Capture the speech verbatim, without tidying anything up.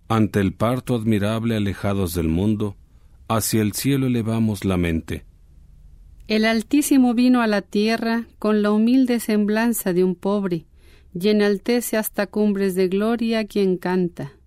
Ante el parto admirable alejados del mundo, hacia el cielo elevamos la mente. El Altísimo vino a la tierra con la humilde semblanza de un pobre, y enaltece hasta cumbres de gloria quien canta.